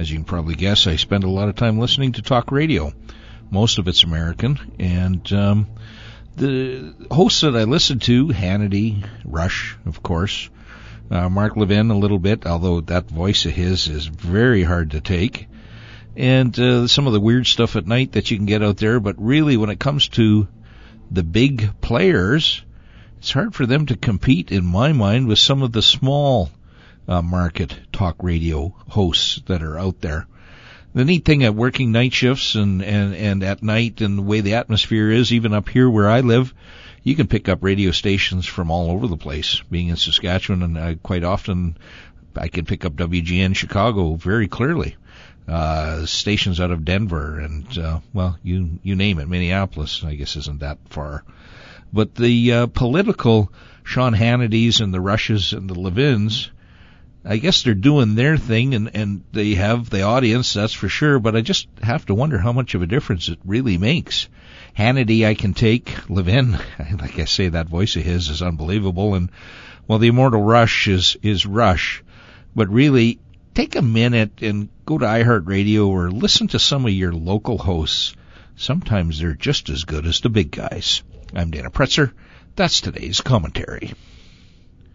As you can probably guess, I spend a lot of time listening to talk radio. Most of it's American, and the hosts that I listen to, Hannity, Rush, of course, Mark Levin a little bit, although that voice of his is very hard to take, and some of the weird stuff at night that you can get out there. But really, when it comes to the big players, it's hard for them to compete, in my mind, with some of the small market talk radio hosts that are out there. The neat thing at working night shifts and at night and the way the atmosphere is, even up here where I live, you can pick up radio stations from all over the place. Being in Saskatchewan, and quite often I can pick up WGN Chicago very clearly. Stations out of Denver and, well, you name it. Minneapolis, I guess, isn't that far. But the political Sean Hannitys and the Rushes and the Levins, I guess they're doing their thing, and they have the audience, that's for sure, but I just have to wonder how much of a difference it really makes. Hannity I can take. Levin, like I say, that voice of his is unbelievable, and, well, the immortal Rush is Rush. But really, take a minute and go to iHeartRadio or listen to some of your local hosts. Sometimes they're just as good as the big guys. I'm Dana Pretzer. That's today's commentary.